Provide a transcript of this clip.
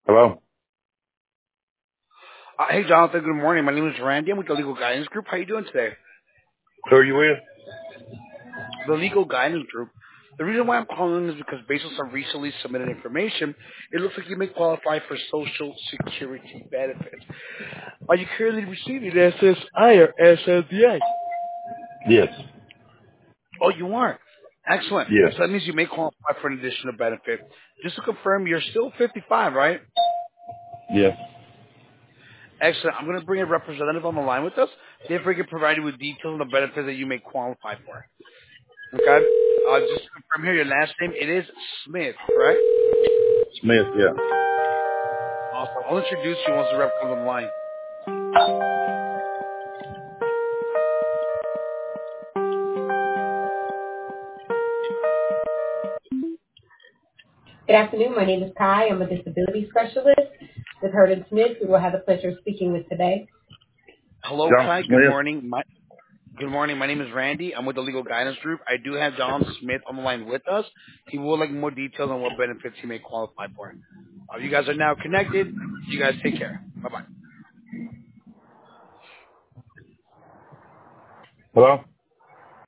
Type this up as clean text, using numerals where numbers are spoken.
Hello? Hey, Jonathan. Good morning. My name is Randy. I'm with the Legal Guidance Group. How you doing today? Who are you with? The Legal Guidance Group. The reason why I'm calling is because based on some recently submitted information, it looks like you may qualify for Social Security benefits. Are you currently receiving SSI or SSDI? Yes. Oh, you are. Excellent. Yes. So that means you may qualify for an additional benefit. Just to confirm, you're still 55, right? Yes. Excellent. I'm going to bring a representative on the line with us. Therefore, we can provide you with details on the benefits that you may qualify for. Okay. Just to confirm here, your last name, it is Smith, correct? Smith, yeah. Awesome. I'll introduce you once the rep comes on the line. Good afternoon. My name is Kai. I'm a disability specialist with Hurd& Smith, who will have the pleasure of speaking with today. Hello, Kai. Johnson Good Smith? morning. Good morning. My name is Randy. I'm with the Legal Guidance Group. I do have John Smith on the line with us. He will like more details on what benefits he may qualify for. You guys are now connected. You guys take care. Bye-bye. Hello?